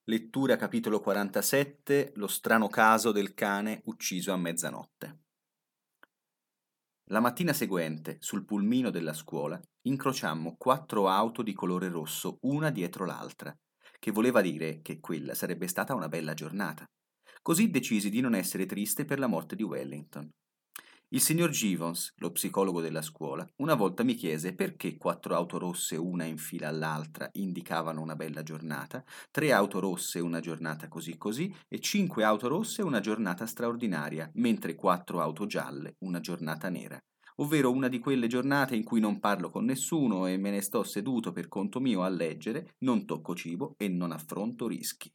Lettura capitolo 47, lo strano caso del cane ucciso a mezzanotte. La mattina seguente, sul pulmino della scuola, incrociammo 4 auto di colore rosso, una dietro l'altra, che voleva dire che quella sarebbe stata una bella giornata. Così decisi di non essere triste per la morte di Wellington. Il signor Givons, lo psicologo della scuola, una volta mi chiese perché 4 auto rosse una in fila all'altra indicavano una bella giornata, 3 auto rosse una giornata così così e 5 auto rosse una giornata straordinaria, mentre 4 auto gialle una giornata nera, ovvero una di quelle giornate in cui non parlo con nessuno e me ne sto seduto per conto mio a leggere, non tocco cibo e non affronto rischi.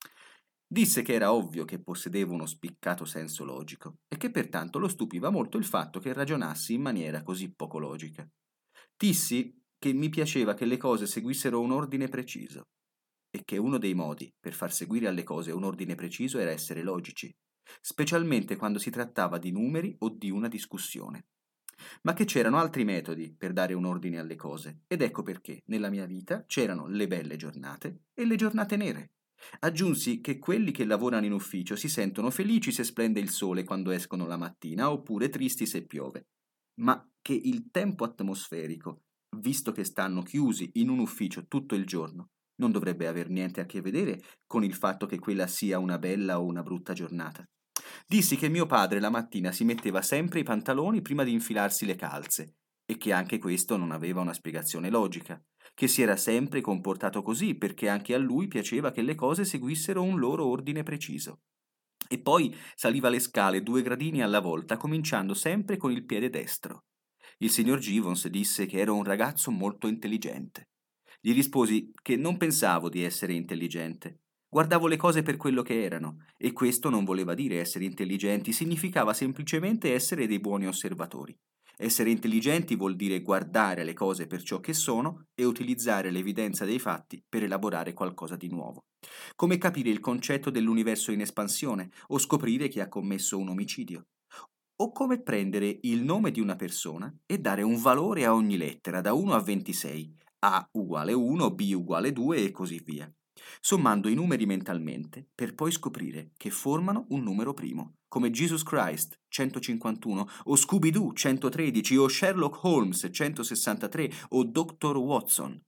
Disse che era ovvio che possedevo uno spiccato senso logico e che pertanto lo stupiva molto il fatto che ragionassi in maniera così poco logica. Dissi che mi piaceva che le cose seguissero un ordine preciso e che uno dei modi per far seguire alle cose un ordine preciso era essere logici, specialmente quando si trattava di numeri o di una discussione. Ma che c'erano altri metodi per dare un ordine alle cose, ed ecco perché nella mia vita c'erano le belle giornate e le giornate nere. Aggiunsi che quelli che lavorano in ufficio si sentono felici se splende il sole quando escono la mattina, oppure tristi se piove, ma che il tempo atmosferico, visto che stanno chiusi in un ufficio tutto il giorno, non dovrebbe aver niente a che vedere con il fatto che quella sia una bella o una brutta giornata. Dissi che mio padre la mattina si metteva sempre i pantaloni prima di infilarsi le calze e che anche questo non aveva una spiegazione logica, che si era sempre comportato così perché anche a lui piaceva che le cose seguissero un loro ordine preciso. E poi saliva le scale 2 gradini alla volta, cominciando sempre con il piede destro. Il signor Givons disse che ero un ragazzo molto intelligente. Gli risposi che non pensavo di essere intelligente. Guardavo le cose per quello che erano, e questo non voleva dire essere intelligenti, significava semplicemente essere dei buoni osservatori. Essere intelligenti vuol dire guardare le cose per ciò che sono e utilizzare l'evidenza dei fatti per elaborare qualcosa di nuovo. Come capire il concetto dell'universo in espansione o scoprire chi ha commesso un omicidio. O come prendere il nome di una persona e dare un valore a ogni lettera, da 1 a 26, A uguale 1, B uguale 2 e così via, sommando i numeri mentalmente per poi scoprire che formano un numero primo, come Jesus Christ 151 o Scooby-Doo 113 o Sherlock Holmes 163 o Dr. Watson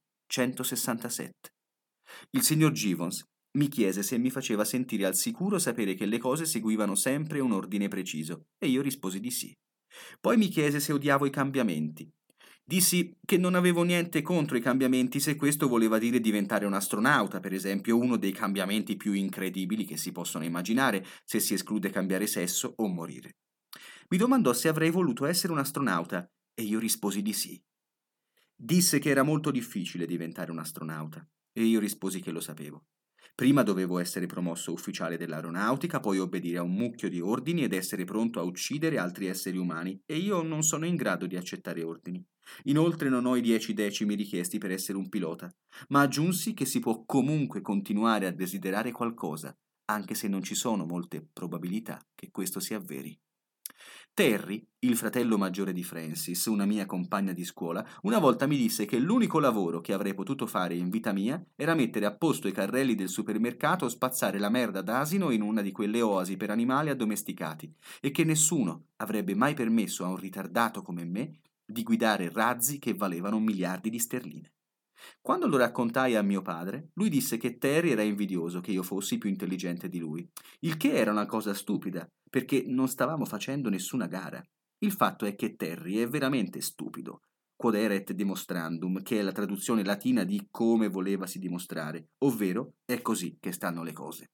167. Il signor Givons mi chiese se mi faceva sentire al sicuro sapere che le cose seguivano sempre un ordine preciso, e io risposi di sì. Poi mi chiese se odiavo i cambiamenti. Dissi che non avevo niente contro i cambiamenti se questo voleva dire diventare un astronauta, per esempio, uno dei cambiamenti più incredibili che si possono immaginare, se si esclude cambiare sesso o morire. Mi domandò se avrei voluto essere un astronauta, e io risposi di sì. Disse che era molto difficile diventare un astronauta, e io risposi che lo sapevo. Prima dovevo essere promosso ufficiale dell'aeronautica, poi obbedire a un mucchio di ordini ed essere pronto a uccidere altri esseri umani, e io non sono in grado di accettare ordini. Inoltre non ho i 10 decimi richiesti per essere un pilota, ma aggiunsi che si può comunque continuare a desiderare qualcosa, anche se non ci sono molte probabilità che questo si avveri. Terry, il fratello maggiore di Francis, una mia compagna di scuola, una volta mi disse che l'unico lavoro che avrei potuto fare in vita mia era mettere a posto i carrelli del supermercato o spazzare la merda d'asino in una di quelle oasi per animali addomesticati e che nessuno avrebbe mai permesso a un ritardato come me di guidare razzi che valevano miliardi di sterline. Quando lo raccontai a mio padre, lui disse che Terry era invidioso che io fossi più intelligente di lui, il che era una cosa stupida, perché non stavamo facendo nessuna gara. Il fatto è che Terry è veramente stupido. Quod erat demonstrandum, che è la traduzione latina di come volevasi dimostrare, ovvero è così che stanno le cose.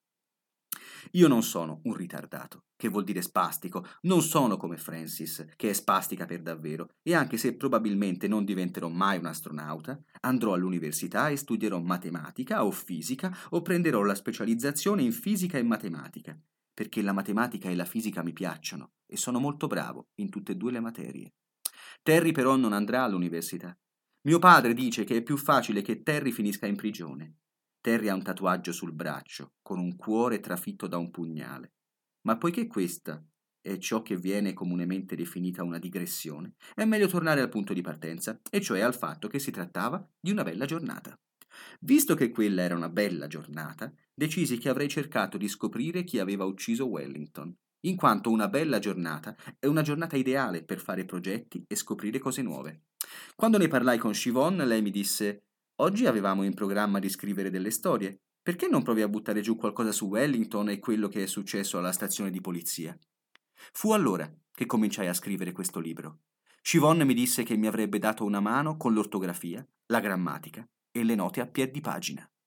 Io non sono un ritardato, che vuol dire spastico, non sono come Francis, che è spastica per davvero, e anche se probabilmente non diventerò mai un astronauta, andrò all'università e studierò matematica o fisica o prenderò la specializzazione in fisica e matematica, perché la matematica e la fisica mi piacciono e sono molto bravo in tutte e due le materie. Terry però non andrà all'università. Mio padre dice che è più facile che Terry finisca in prigione. Terry ha un tatuaggio sul braccio, con un cuore trafitto da un pugnale. Ma poiché questa è ciò che viene comunemente definita una digressione, è meglio tornare al punto di partenza, e cioè al fatto che si trattava di una bella giornata. Visto che quella era una bella giornata, decisi che avrei cercato di scoprire chi aveva ucciso Wellington, in quanto una bella giornata è una giornata ideale per fare progetti e scoprire cose nuove. Quando ne parlai con Siobhan, lei mi disse: Oggi avevamo in programma di scrivere delle storie. Perché non provi a buttare giù qualcosa su Wellington e quello che è successo alla stazione di polizia? Fu allora che cominciai a scrivere questo libro. Siobhan mi disse che mi avrebbe dato una mano con l'ortografia, la grammatica e le note a piè di pagina.